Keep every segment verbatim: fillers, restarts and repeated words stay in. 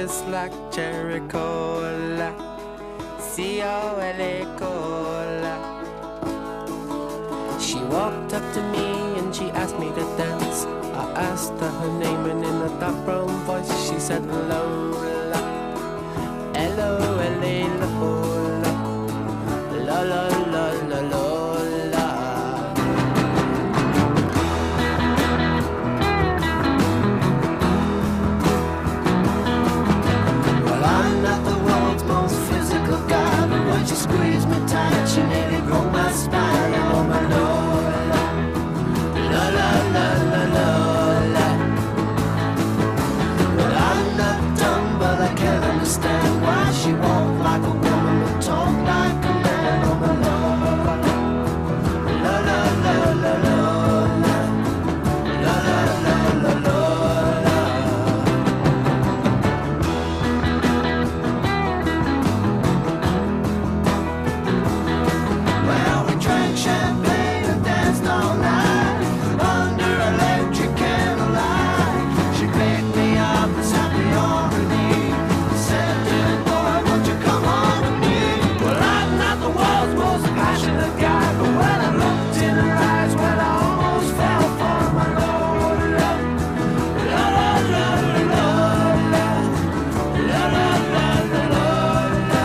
just like cherry cola, C O L A cola. She walked up to me and she asked me to dance. I asked her her name and in a dark brown voice she said Lola, L O L A Lola, la la la la Lola. Well, I'm not the world's most physical guy, but when she squeezed me tight she nearly broke my spine. Oh my Lola, la la la la Lola. Well, I'm not dumb, but I can't understand why she walked like a woman but talk like a man. Oh my Lola, la la la la Lola, la la la la Lola. Well, we drank champagne and danced all night under electric candlelight. She picked me up and sat me on her knee, said, "Dear boy, won't you come home with me?" Well, I'm not the world's most passionate guy, but when I looked in her eyes, well, I almost fell for my Lola, la la la la Lola, la la la la Lola,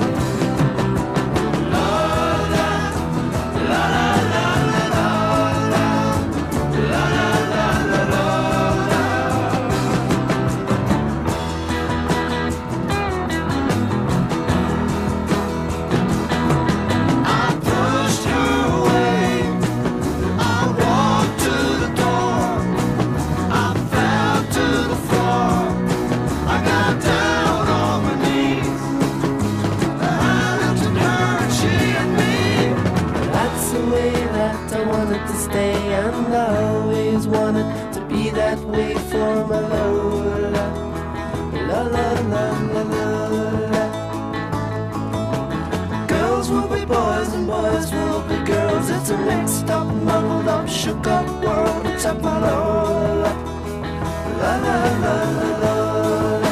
Lola, la la la la Lola, la la la la Lola. I pushed her away, I walked to the door, I fell to the floor, I got down on my knees, I looked at her and she at me. That's the way that I wanted to stay, and I always wanted to be that way for my Lola, la la la la Lola. Girls will be boys and boys will be girls. It's a mixed up, muddled up, shook up world. It's up my Lola, la la la la Lola.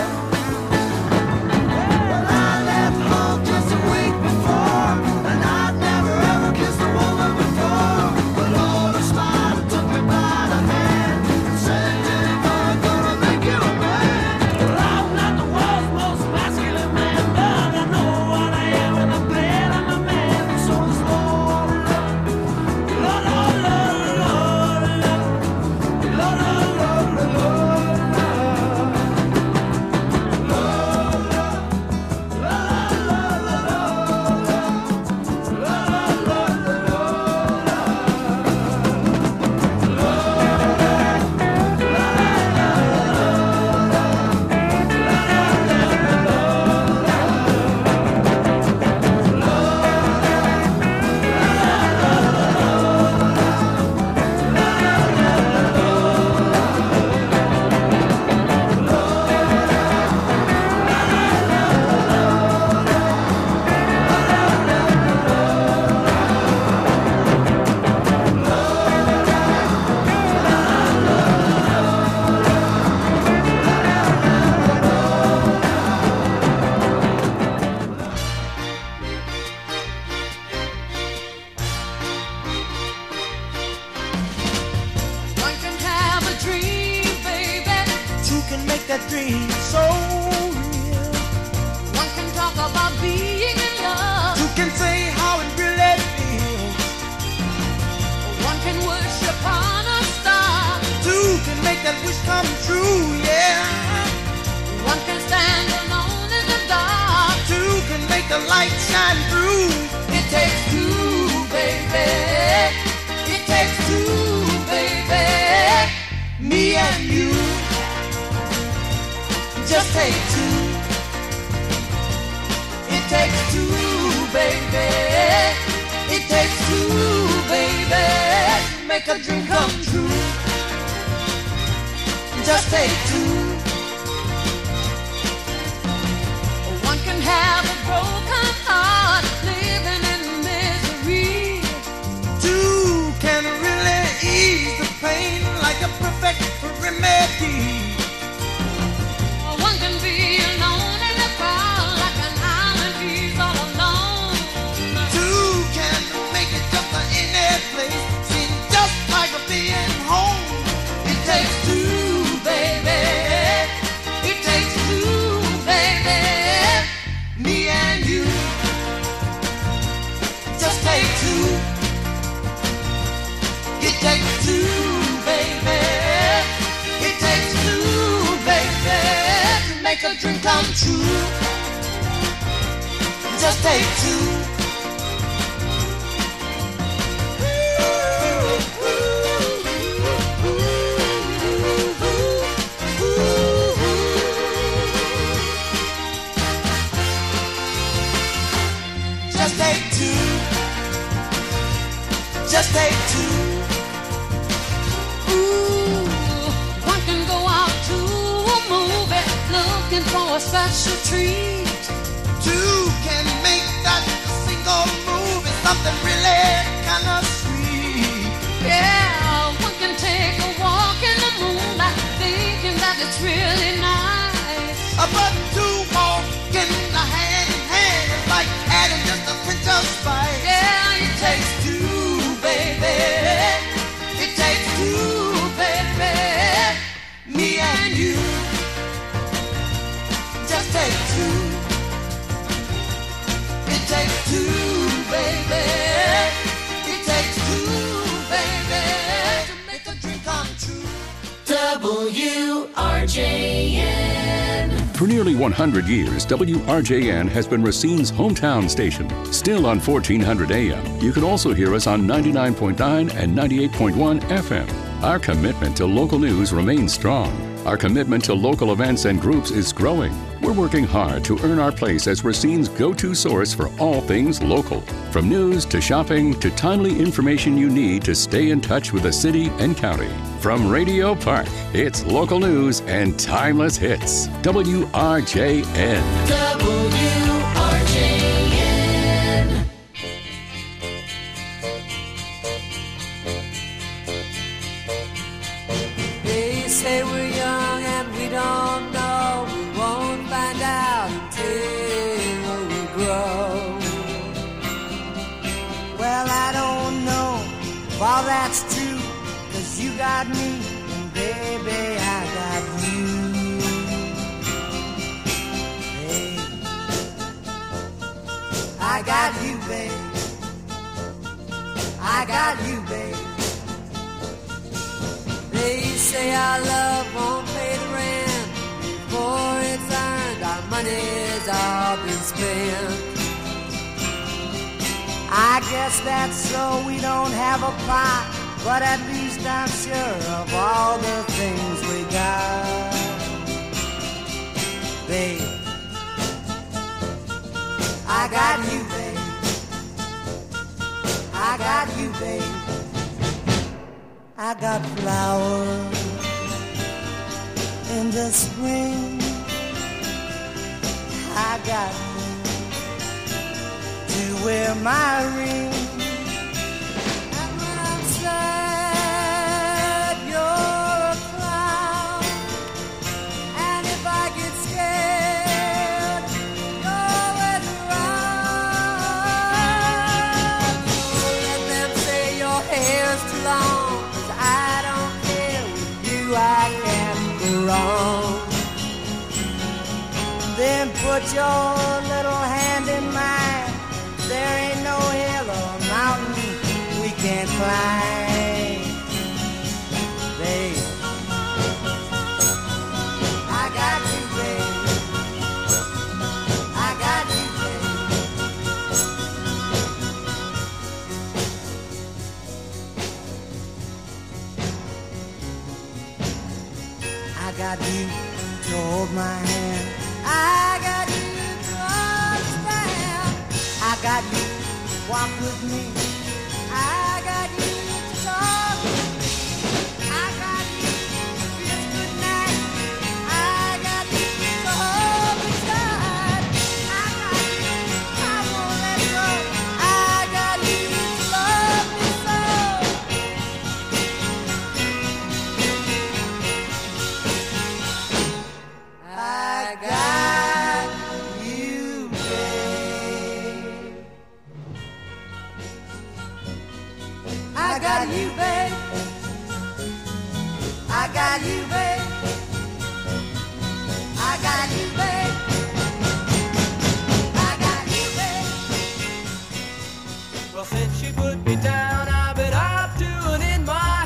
Well, I left home just a week before, and I'd never ever kissed a woman before. But Lola smiled and took me by the hand and said, "Dear boy, I'm gonna make you a man." Well, I'm not the world's most masculine man, but I know what I am and I'm glad I'm a man. So is Lola, la la la la Lola, la la la la Lola, Lola, la la la la Lola, la la la la One can have a dream, baby. Two can make that dream so real. One can talk about being in love. Two can say how it really feels. One can wish upon a star. Two can make that wish come true, yeah. One can stand alone in the dark. Two can make the light shine through. It takes two, baby. It takes two, baby. Me and you. Just take two. It takes two, baby. It takes two, baby. Make a dream come true. Just take two. One can have a broken heart, living in misery. Two can really ease the pain like a perfect remedy. One can be takes two, baby. It takes two, baby, to make a dream come true. Just take two. Just take two. Just take two. Ooh, one can go out to a movie looking for a special treat. Two can make that single movie something really kind of sweet. Yeah, one can take a walk in the moonlight thinking that it's really nice. Uh, but two walking hand in hand is like adding just a pinch of spice. Yeah, it takes two, baby. It takes two, baby. Me and you. Just take two. It takes two, baby. It takes two, baby, to make a dream come true. W R J N. For nearly one hundred years, W R J N has been Racine's hometown station. Still on fourteen hundred A M, you can also hear us on ninety-nine point nine and ninety-eight point one F M. Our commitment to local news remains strong. Our commitment to local events and groups is growing. We're working hard to earn our place as Racine's go-to source for all things local. From news to shopping to timely information you need to stay in touch with the city and county. From Radio Park, it's local news and timeless hits. W R J N. W R J N. They say we're young and we don't know. We won't find out until we grow. Well, I don't know if all that's true, 'cause you got me and baby I got you. Hey, I got you, babe. I got you, babe. They say our love won't pay the rent before it's earned. Our money's all been spent. I guess that's so we don't have a pot, but at least I'm sure of all the things we got. Babe, I got you, babe. I got you, babe. I got flowers in the spring. I got you to wear my ring. And when I'm sad, you're a clown. And if I get scared, you're always around. So let them say your hair's too long. I can't go wrong. Then put your little hand in mine. There ain't no hill or mountain we can't climb. Babe, I got you, babe. I got you, babe. I got you to hold my hand. I got you to understand. I got you to walk with me. I got you to talk with me. I got you to kiss goodnight. I got you to hold me tight. I got you, I won't let go. I got you to love me so. I got you, babe. I got you, babe. I got you, babe. I got you, babe. I got you, babe. Well, since she put me down, I've been up to and in my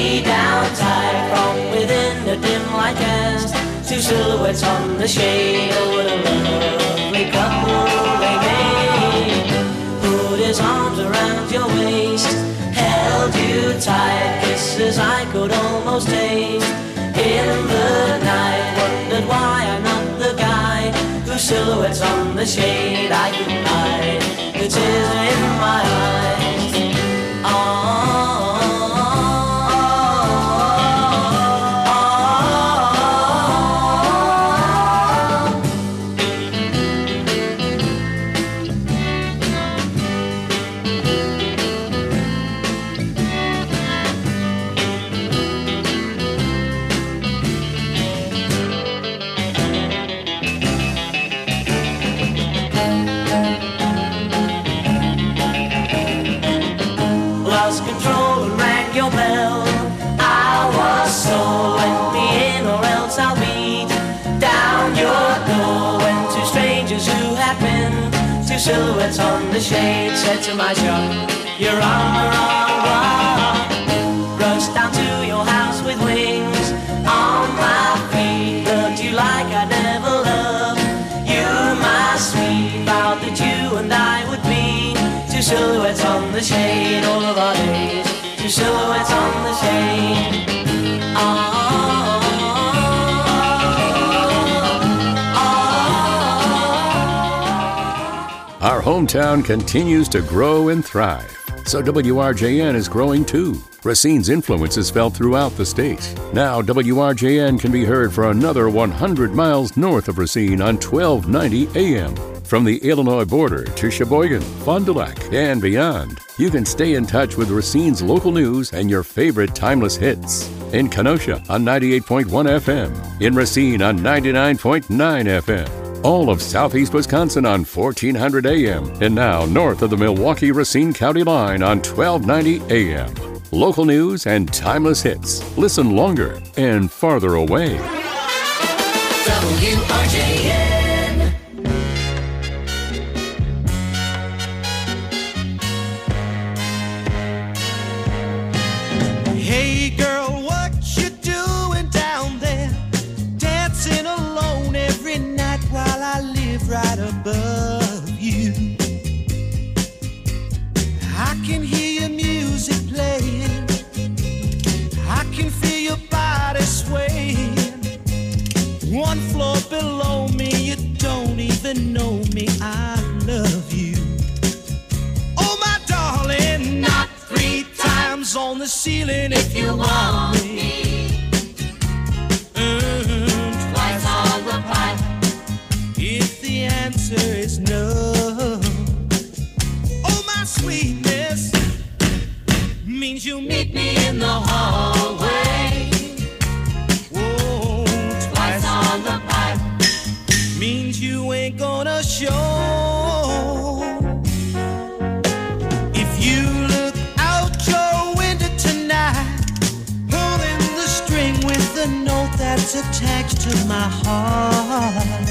lay down tight from within the dim light cast. Two silhouettes on the shade. Oh, what a lovely couple they made. Put his arms around your waist, held you tight, kisses I could almost taste. In the night, wondered why I'm not the guy whose silhouettes on the shade I couldn't hide. The tears in my eyes. Oh. Silhouettes on the shade said to my shop, you're on the wrong block. Rushed down to your house with wings on my feet. Loved you like I never loved you, my sweet. Vowed that you and I would be two silhouettes on the shade all of our days. Two silhouettes on the shade. Oh. Our hometown continues to grow and thrive, so W R J N is growing too. Racine's influence is felt throughout the state. Now W R J N can be heard for another one hundred miles north of Racine on twelve ninety A M. From the Illinois border to Sheboygan, Fond du Lac, and beyond, you can stay in touch with Racine's local news and your favorite timeless hits. In Kenosha on ninety-eight point one F M, in Racine on ninety-nine point nine F M. All of southeast Wisconsin on fourteen hundred A M, and now north of the Milwaukee-Racine County line on twelve ninety A M. Local news and timeless hits. Listen longer and farther away. W R J N. Hey girl, what you doing down there? Dancing alone every night while I live right above you. I can hear your music playing, I can feel your body swaying. One floor below me, you don't even know me, I love you. Oh my darling, not three times on the ceiling if you want me. Mm, twice on the pipe if the answer is no. Oh my sweetness means you meet me in the hallway. Whoa, twice on the pipe means you ain't gonna show. If you look out your window tonight, pulling the string with the note that's attached to my heart,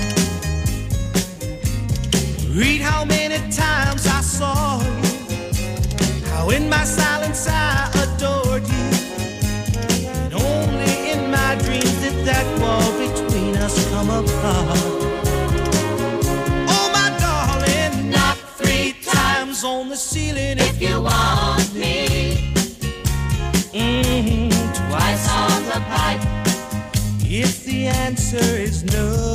read how many times I saw you, how in my silence I adored you, and only in my dreams did that wall between us come apart. Oh my darling, not three times on the ceiling if you want me. Mm-hmm, twice on the pipe if the answer is no.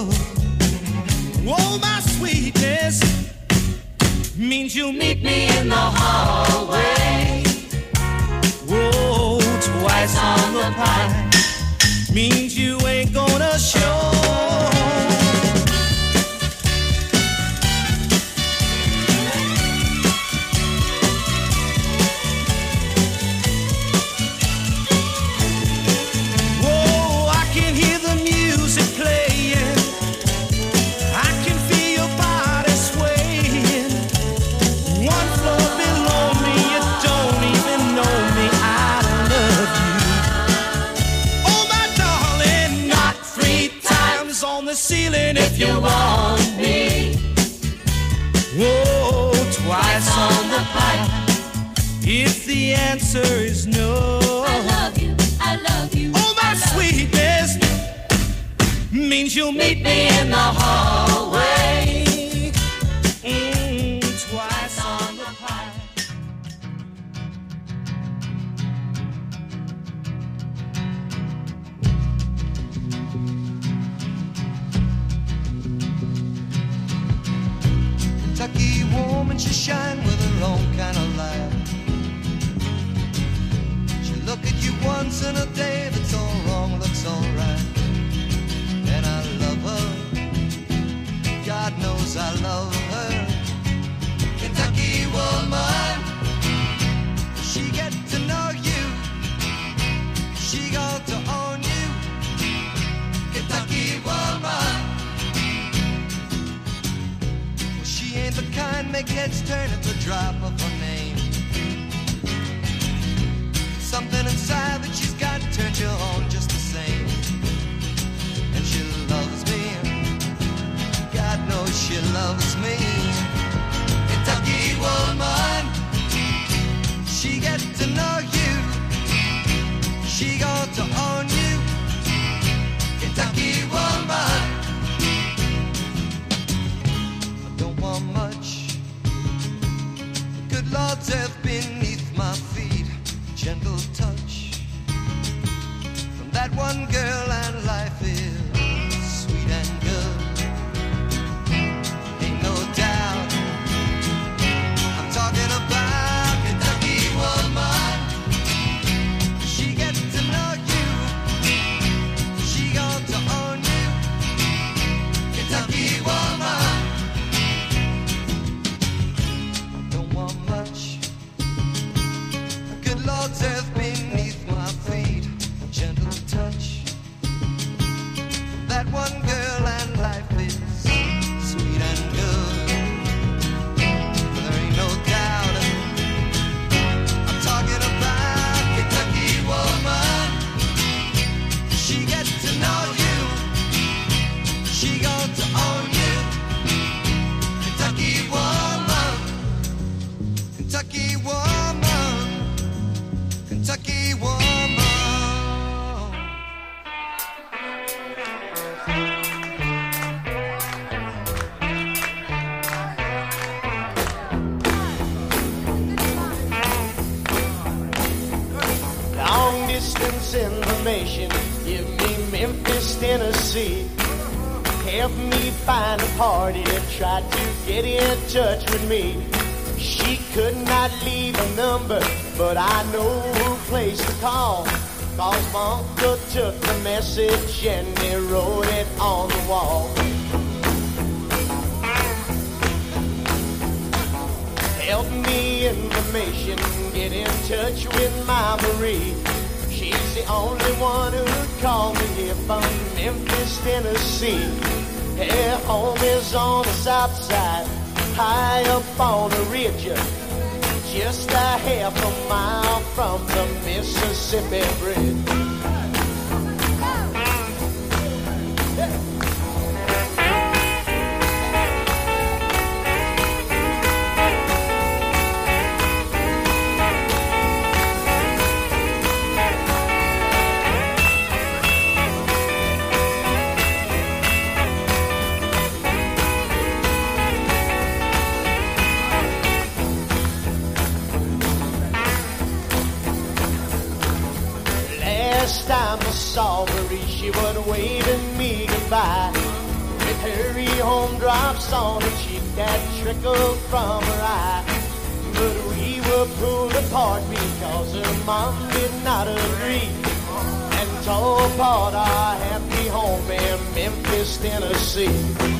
Oh my sweetness means you'll meet me in the hallway. Whoa, twice on the pipe means you ain't gonna show. Whoa, I can hear the music playing, I can feel your body swaying. One floor below me, you don't even know me, I love you. Oh my darling, not three times on the ceiling if you want me. Whoa, twice on the pipe if the answer is no. I love woman, she shine with her own kind of light. She look at you once in a day, that's all wrong, looks all right. And I love her, God knows I love her. Kentucky woman, she get to know you, she got to own you. Kentucky woman, well, she ain't the kind make heads turn at the drop of her name. Something inside that she's got turns you on just the same. And she loves me, God knows she loves me. Kentucky woman, she get to know you, she got to own you. Kentucky woman, I don't want much, good Lord's earth beneath my feet. Gentle touch from that one girl, and life is sweet and good. Ain't no doubt I'm talking about Kentucky woman. She gets to know you, she got to own you. Kentucky woman, don't want much, good Lord's earth beneath my feet. Gentle touch, that one girl, and life is sweet and good. There ain't no doubt I'm talking about Kentucky woman. She gets to know you, she got to own you. Kentucky woman, Kentucky woman, Kentucky woman. Long distance information, give me Memphis, Tennessee. Help me find a party that tried to get in touch with me. She could not leave a number, but I know who place to call. Cause my uncle took the message and he wrote it on the wall. Help me information, get in touch with my Marie. She's the only one who called me here from Memphis, Tennessee. Her home is on the south side, high up on a ridge, just a half a mile from the Mississippi Bridge. Last time I saw Marie, she was waving me goodbye. With her home drops on her cheek that trickled from her eye. But we were pulled apart because her mom did not agree, and tore apart our happy home in Memphis, Tennessee.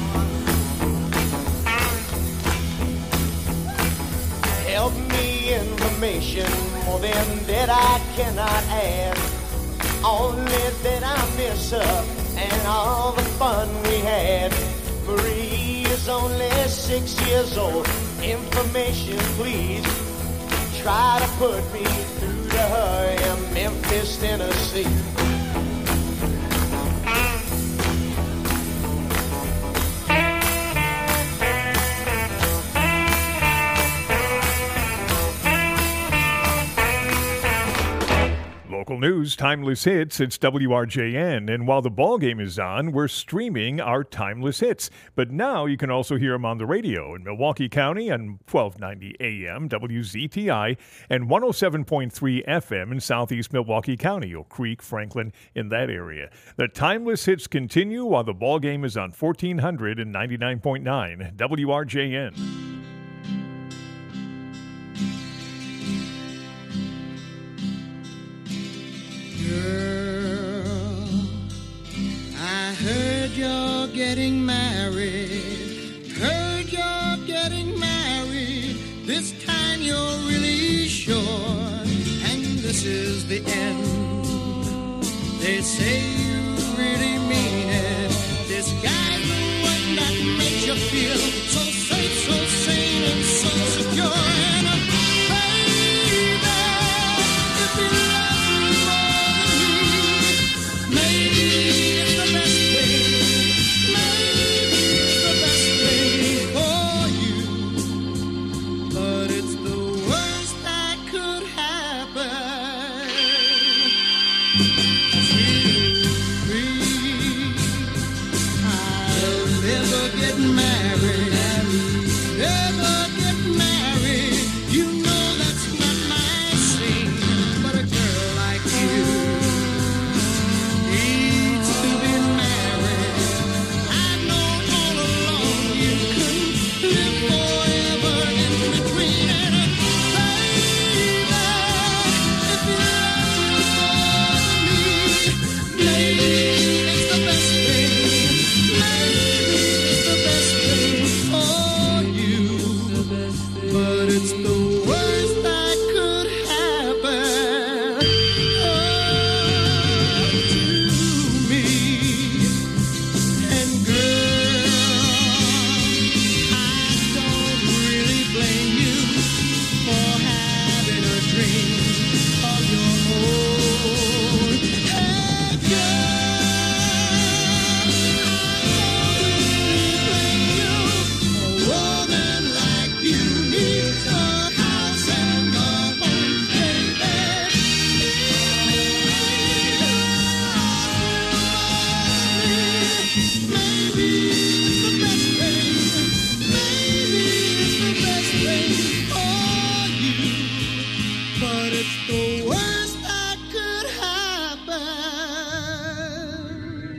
Help me information, more than that I cannot add. Only that I miss her and all the fun we had. Marie is only six years old. Information, please. Try to put me through to her in Memphis, Tennessee. Local news, timeless hits, it's W R J N. And while the ball game is on, we're streaming our timeless hits. But now you can also hear them on the radio in Milwaukee County on twelve ninety A M, W Z T I, and one oh seven point three F M in southeast Milwaukee County, Oak Creek, Franklin, in that area. The timeless hits continue while the ball game is on fourteen hundred and ninety-nine point nine W R J N. Girl, I heard you're getting married. Heard you're getting married. This time you're really sure. And this is the end. They say you really mean it. This guy's the one that makes you feel so safe, so sane, and so secure. And uh, baby, if you love me more than me, maybe it's the best thing. Maybe it's the best thing for you. But it's the worst that could happen to me. I'll never get married. Never get married. You know that's not my scene. But a girl like you needs to be married. I know all along you couldn't live forever in between. And baby, if you love me more than me, maybe it's the best thing. Maybe it's the best thing for you. But it's the worst that could happen oh, to me. And girl, I don't really blame you for having a dream of your own. Hey girl, I don't really blame you. A woman like you needs a house and a home, baby. Maybe it's the best thing. Maybe it's the best thing for you. But it's the worst that could happen.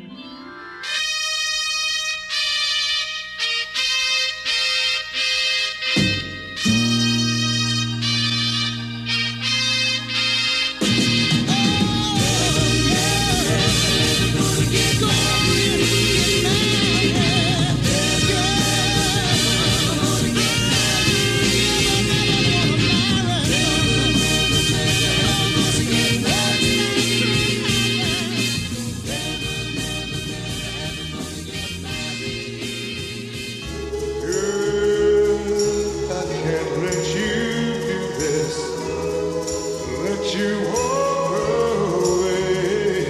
Girl, I can't let you do this. Let you walk away.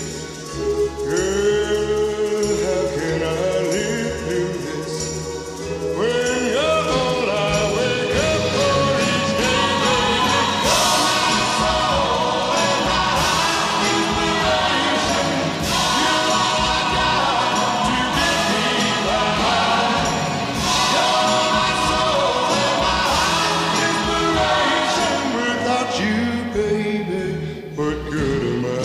Girl, how can I live through this? When you're all I wake up for each day, baby. You're my soul and my inspiration. You're all I got to get me by. You're my soul and my inspiration. Without you, baby, what good am I?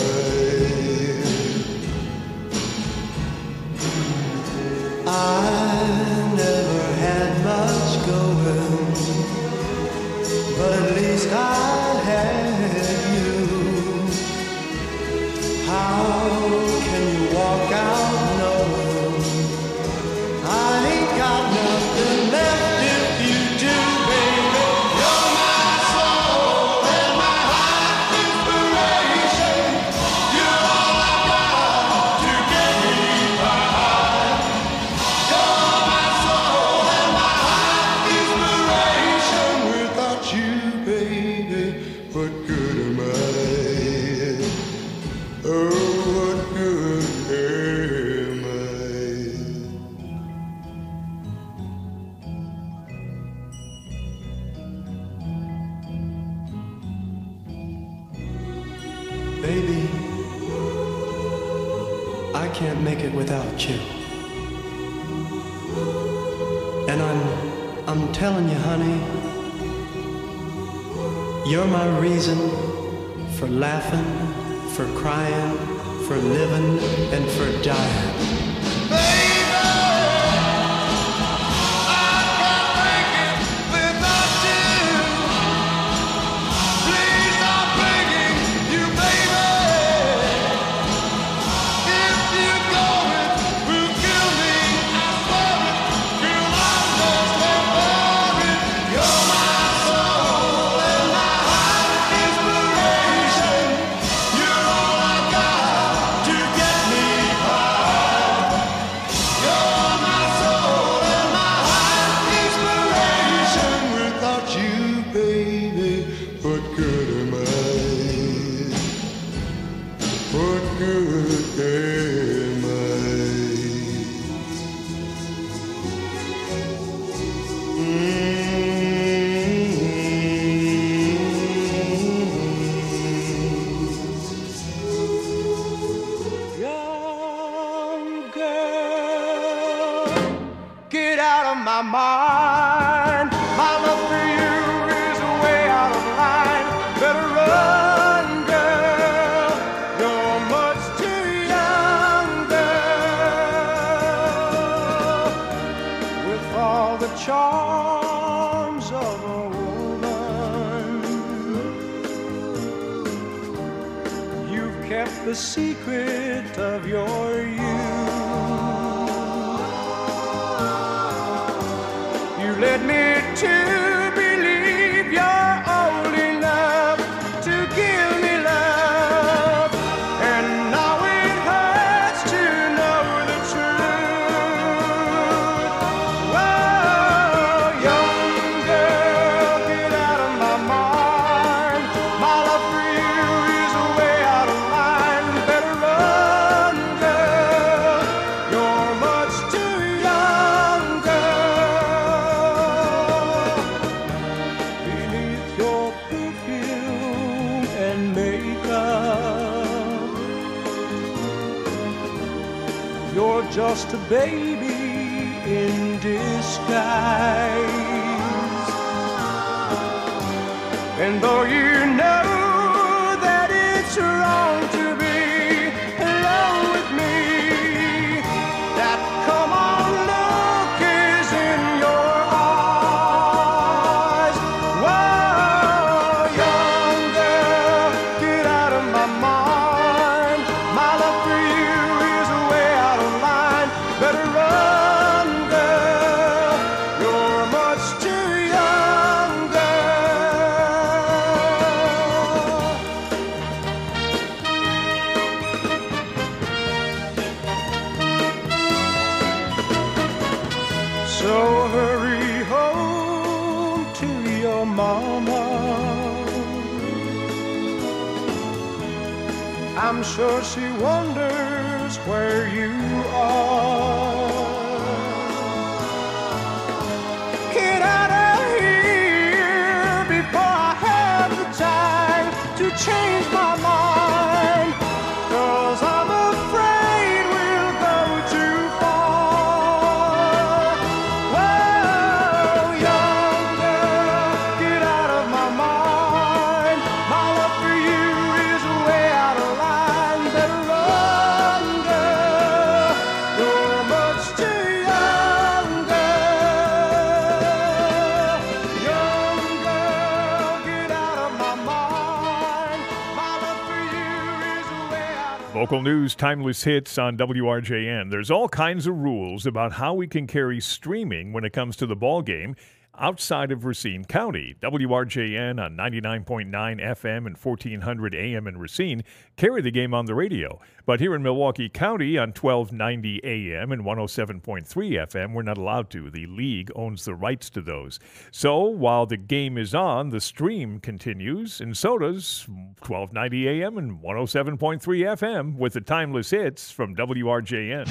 I never had much going, but at least I had you. How can you walk out knowing I ain't got nothing left if you do, baby? You're my soul and my inspiration. You're all I got to get me by. You're my soul and my inspiration. Without you, baby, what good am I? Oh, what good am I? Baby, I can't make it without you. And I'm I'm telling you, honey, you're my reason for laughing, for crying, for living, and for dying. Please stop begging you, baby. What good am I? Young girl, get out of my mind. My love for you is way out of line. Better run, girl. You're much too young, girl. With all the charms of a woman, you've kept the secret of your youth. You led me to believe you're old enough to give me love, and now it hurts to know the truth. Whoa, young girl, get out of my mind. My love for you is way out of line. Better run, girl. You're much too young, girl. Beneath your perfume and makeup, you're just a baby in disguise. And though you know that it's wrong to be alone with me, that come on look is in your eyes. Whoa, young girl, get out of my mind. My love for you is way out of line. Better run, girl. You're much too young, girl. So hurry home to your mama. I'm sure she wonders where you are. Get out of here before I have the time to change my mind, 'cause I'm afraid we'll go too far. Whoa, young girl, get out of my mind. My love for you is way out of line. Better run, girl. You're much too young, girl. Young girl, get out of my mind. My love for you is way out of Local news, timeless hits on W R J N. There's all kinds of rules about how we can carry streaming when it comes to the ball game outside of Racine County. W R J N on ninety-nine point nine F M and fourteen hundred A M in Racine carry the game on the radio. But here in Milwaukee County on twelve ninety A M and one oh seven point three F M, we're not allowed to. The league owns the rights to those. So while the game is on, the stream continues, and so does twelve ninety A M and one oh seven point three F M with the timeless hits from W R J N.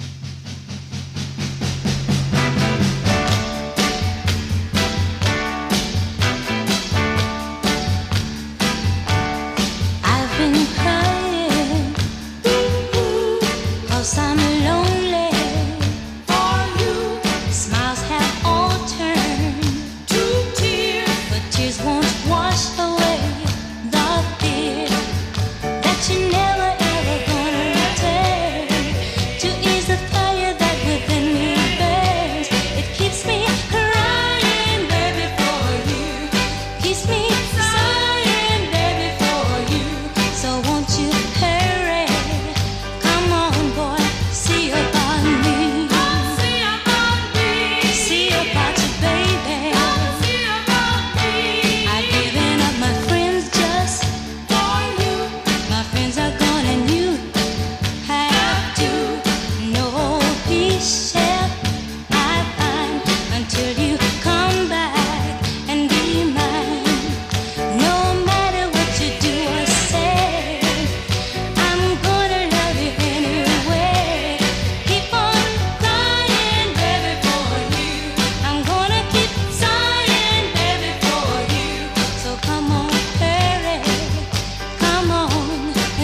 I've been crying, ooh, 'cause I'm lonely for you. Smiles have all turned to tears, but tears won't wash away the fear that you never ever gonna return to ease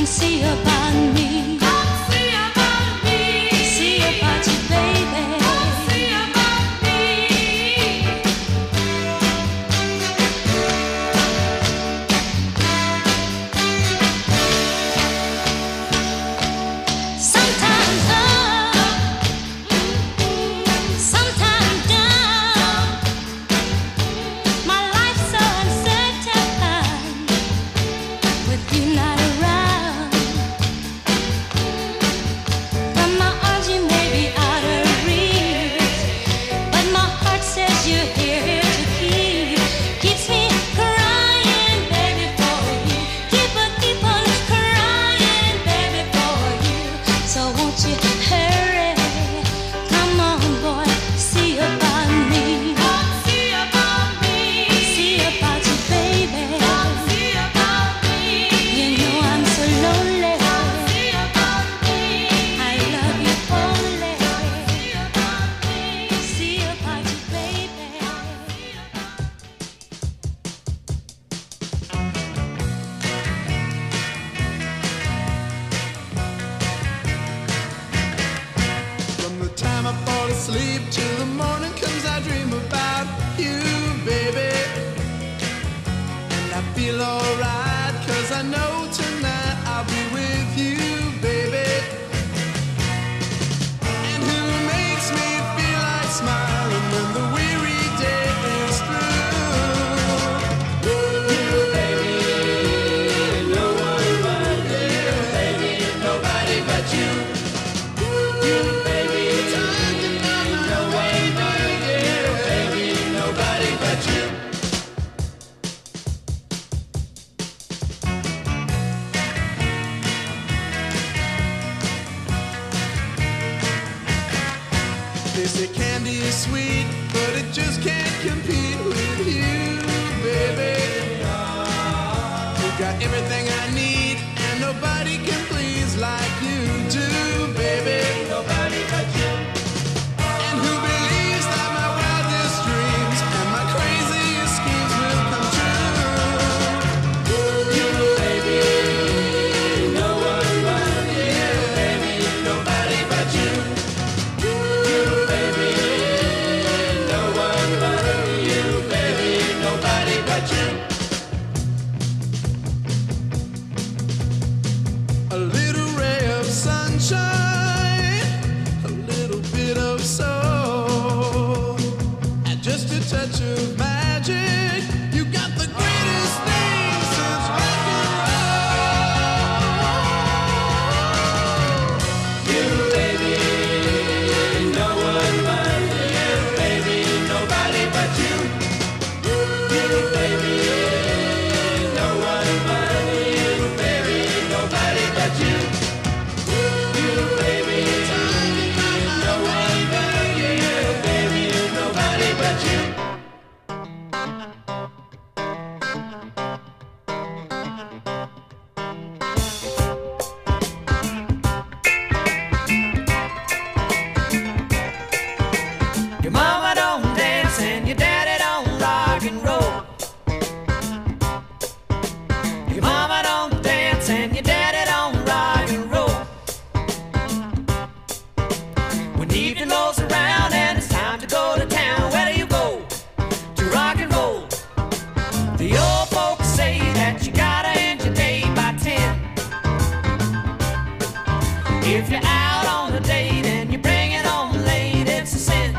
see about me. Come see about me. See about you, baby. Come see about me. Sometimes up, sometimes down. My life's so uncertain with you not around. From my arms you may be out of reach, but my heart says you're here, here to keep. Keeps me crying, baby, for you. Keep on, keep on crying, baby, for you. So won't you hurry? Come on, boy, see about me. Come see about me. See about you, baby. Come see about me. You know I'm so lonely. Come see about me. I love you only. See about me. See about you, baby. From the time I fall asleep till the morning comes, I dream about you, baby. And I feel alright, cause I know tonight I'll be with you, baby. And who makes me feel like smiling when the weary day is through? You, baby, no one but you, baby, nobody but you. You, baby, no one but you, baby, nobody but you. They say candy is sweet, but it just can't compete with you, baby. You got everything I need, and nobody can please like you do, baby. Nobody but you. And who believes that my wildest dreams and my craziest schemes will come true? You, baby, no one but you, baby, nobody but you. You, baby, no one but you, baby, nobody but you. A little ray of sunshine, a little bit of soul, and just a touch of magic. You got the greatest thing since rock and roll. You, baby, no one but you, baby, nobody but you. You, baby, no one but you, baby, nobody but you. You, baby, no one but you, baby, nobody but you. Your mama don't dance and your daddy don't rock and roll. Your mama don't dance and your daddy don't rock and roll. When evening rolls around and it's time to go to town, where do you go? To rock and roll. The old folks say that you gotta end your day by ten. If you're out on a date and you bring it home late, it's a sin.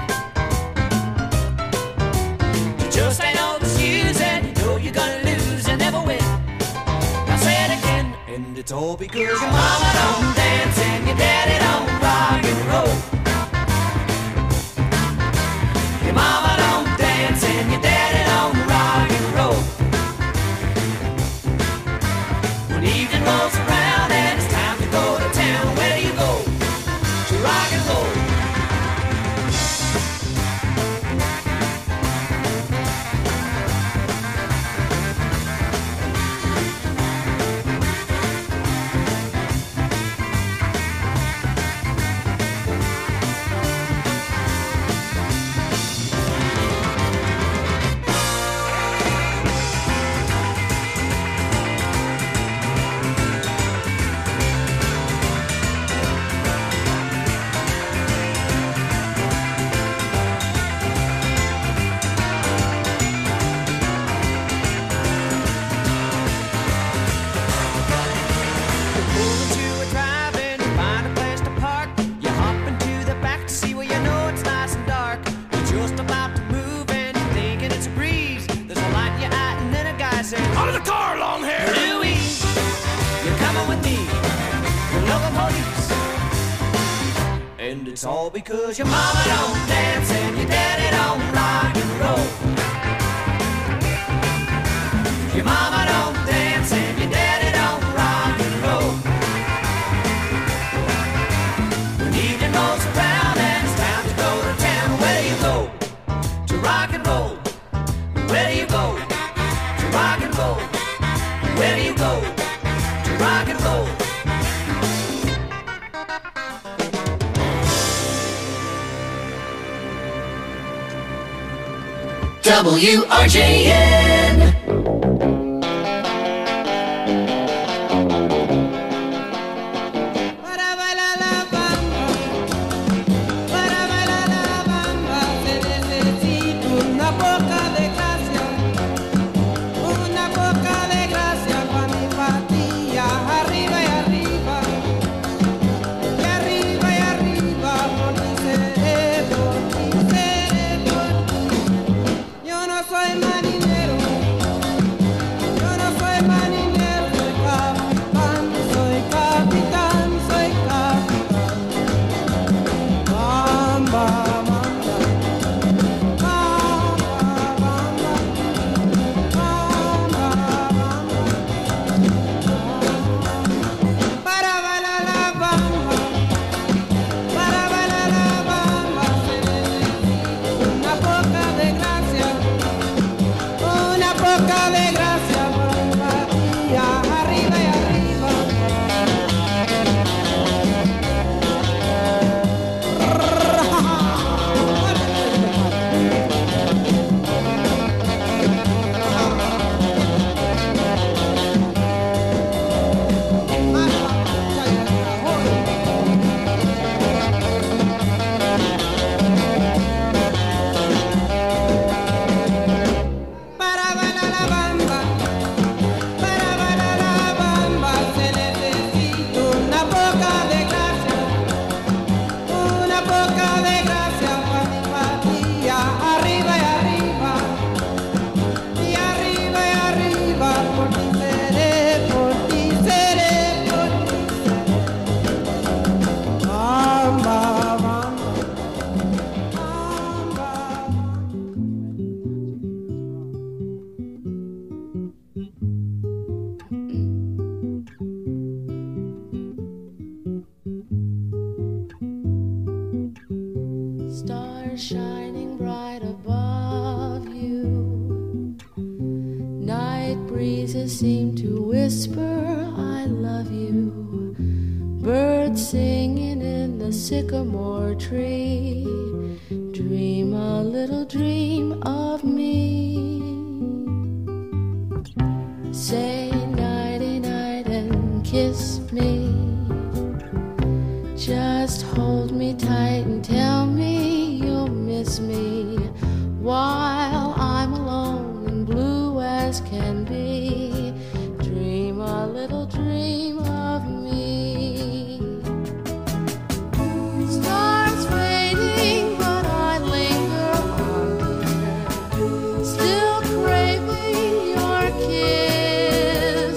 You just ain't no excuse and you know you're gonna lose and never win. Now say it again, and it's all because your mama don't dance and your daddy don't rock and roll. Your mama don't dance and your daddy don't rock and roll. When evening rolls around and it's time to go to town, where do you go? To rock and roll. it's all because your mama don't dance and your daddy don't rock and roll. Your mama don't dance and your daddy don't rock and roll. When evening rolls around and it's time to go to town, where do you go to rock and roll? Where do you go to rock and roll? Where do you go to rock and roll? W R J N. Shining bright above you, night breezes seem to whisper I love you, birds singing in the sycamore tree, dream a little dream of me, say nighty night and kiss me, just hold me tight and tell me you'll miss me while I'm alone and blue as can be. Dream a little dream of me. Stars fading, but I linger on, dear, still craving your kiss.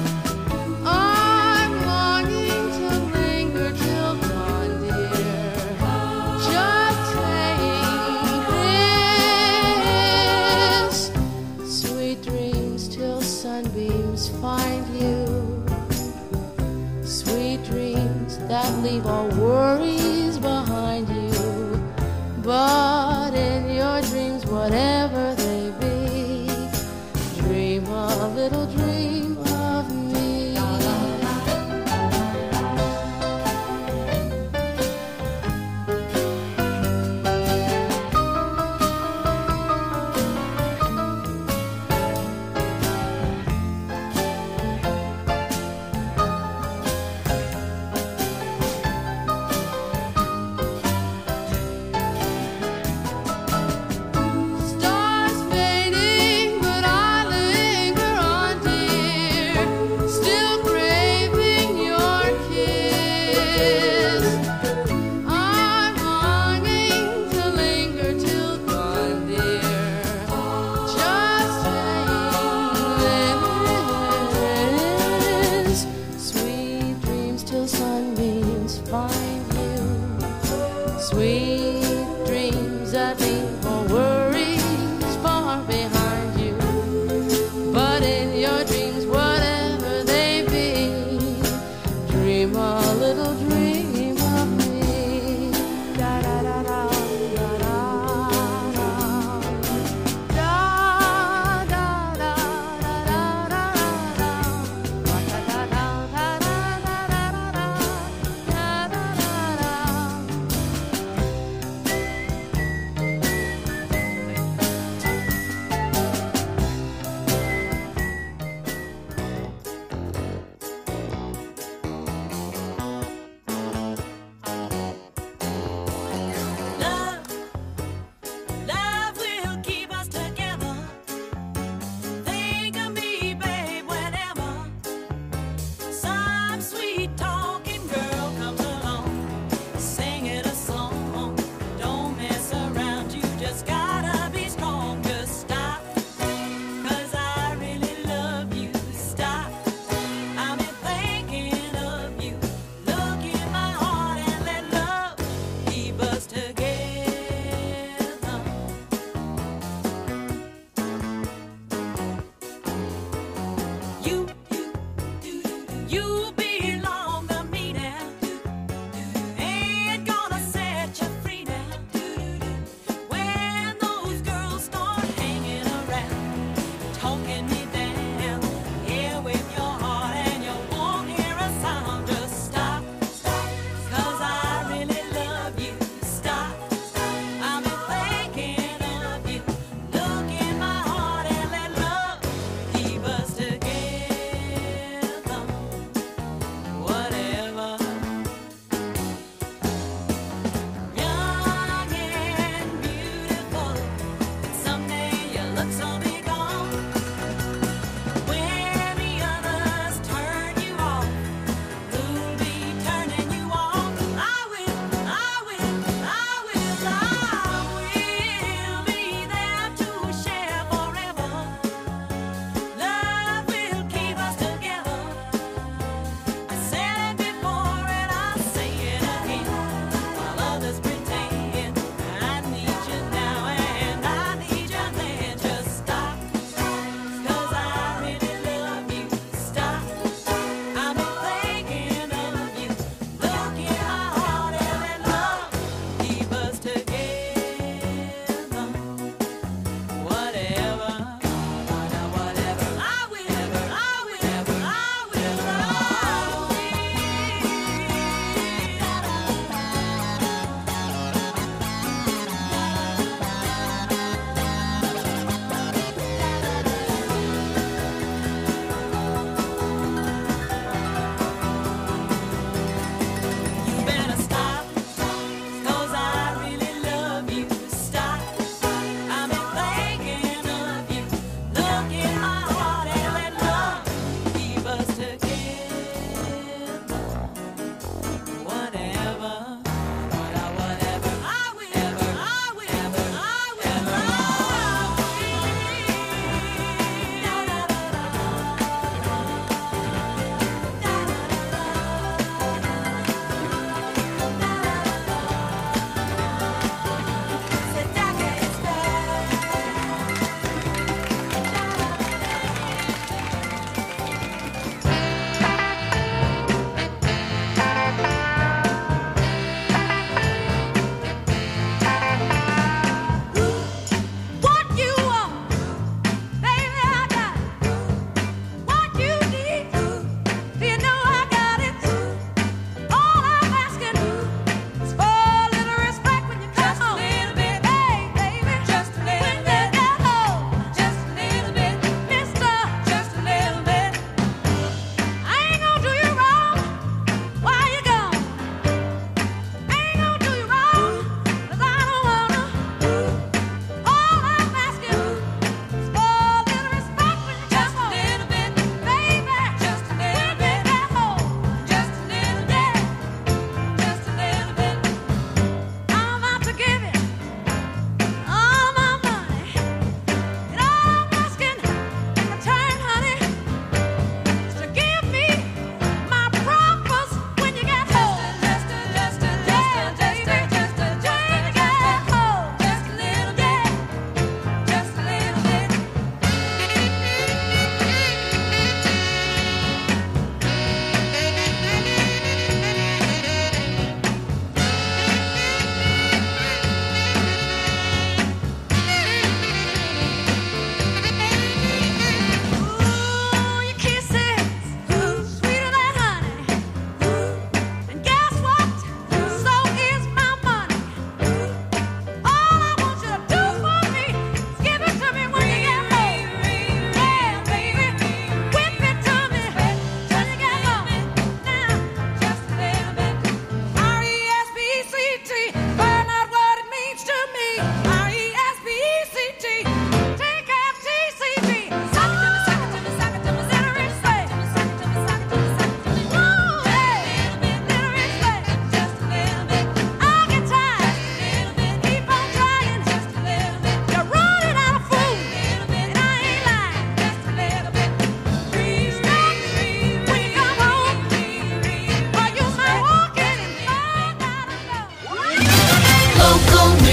I'm longing to linger till dawn, dear, just saying this. Sweet dreams till sunbeams find you, sweet dreams that leave all worries behind you, but in your dreams, whatever they be, dream a little dream of me. Stars Sweet dreams that leave all worries far behind you. But in your dreams, whatever they be, dream a little dream of me. Da da da da da da da. Da da da da da da da. Da da da da da da da da da. Da da da da.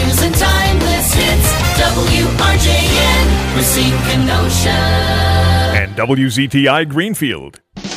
news and timeless hits. W R J N, Racine, Kenosha. And W Z T I Greenfield.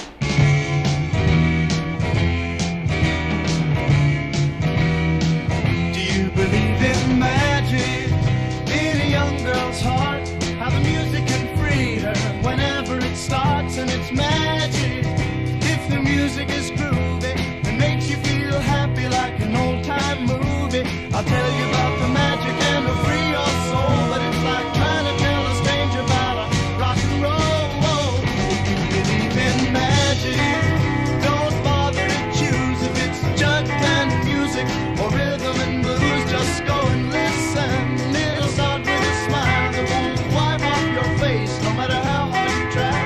And it's magic if the music is groovy and makes you feel happy like an old-time movie. I'll tell you about the magic and it'll free your soul, but it's like trying to tell a stranger about a rock and roll. If you believe in magic, don't bother to choose if it's jug band music or rhythm and blues. Just go and listen. It'll start with a smile that won't wipe off your face, no matter how hard you try.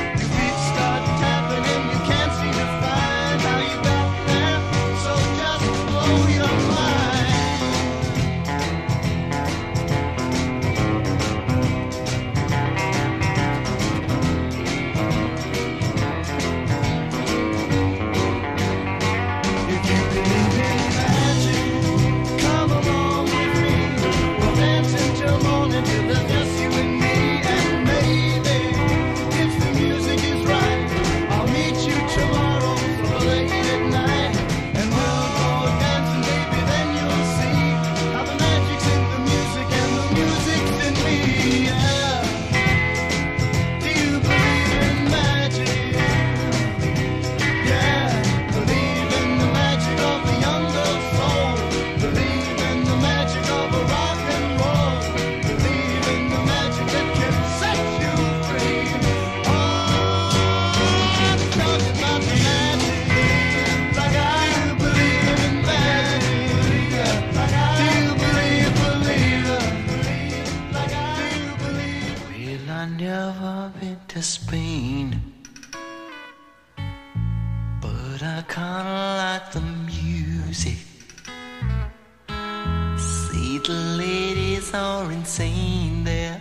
Spain, but I kinda like the music. See, the ladies are insane there,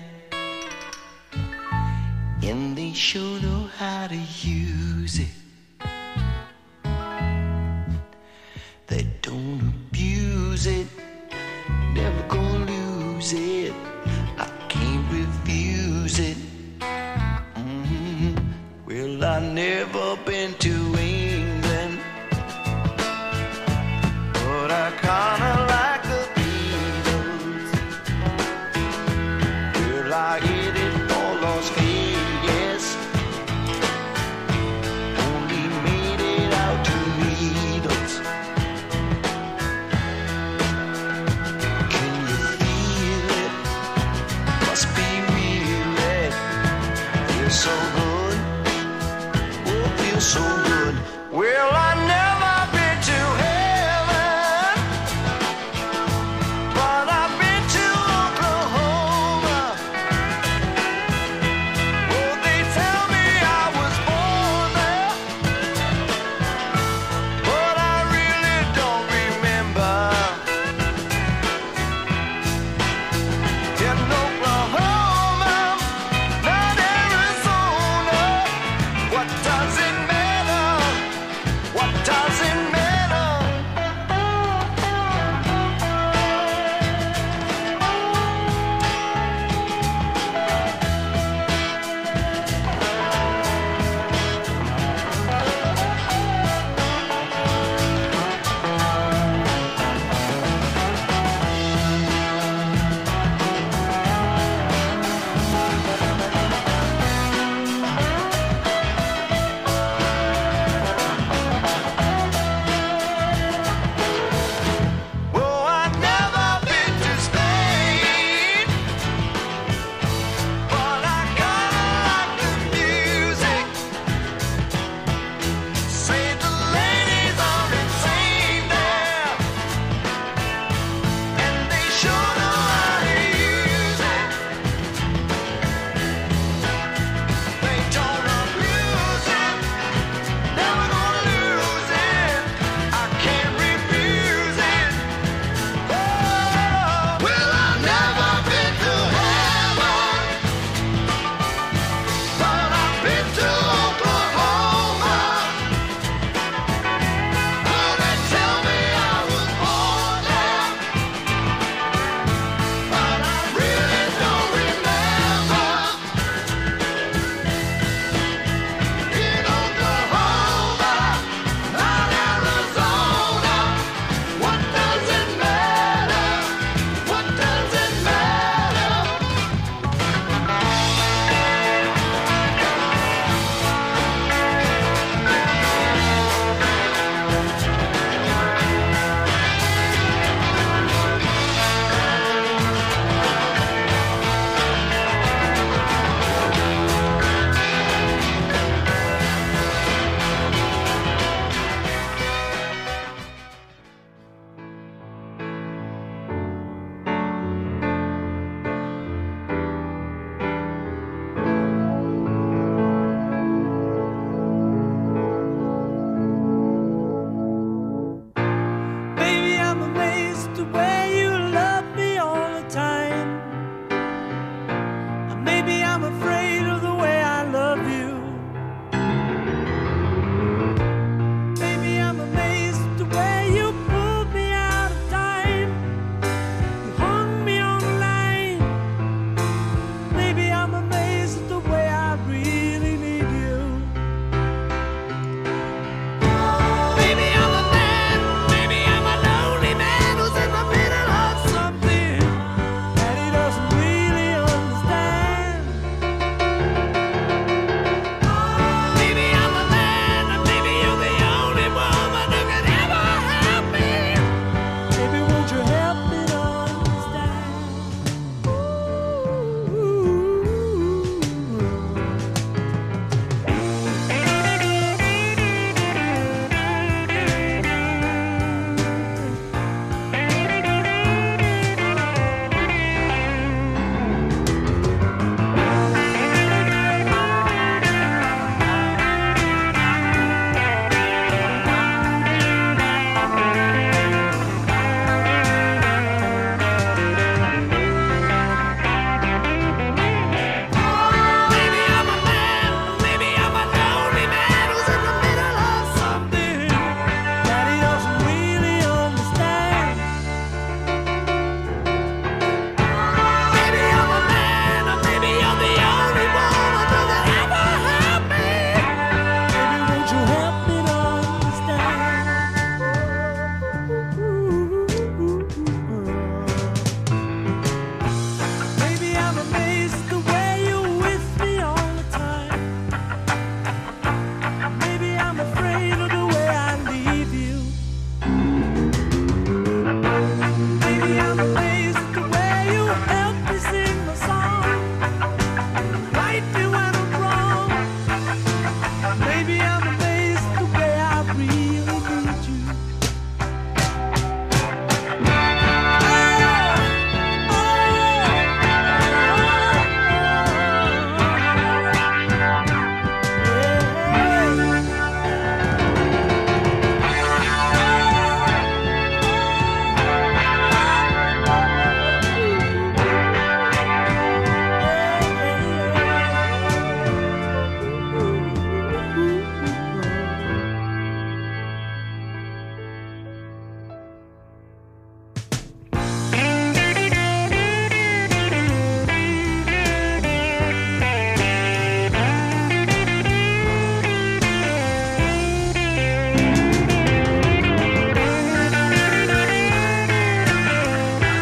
and they sure know how to use it. They don't abuse it.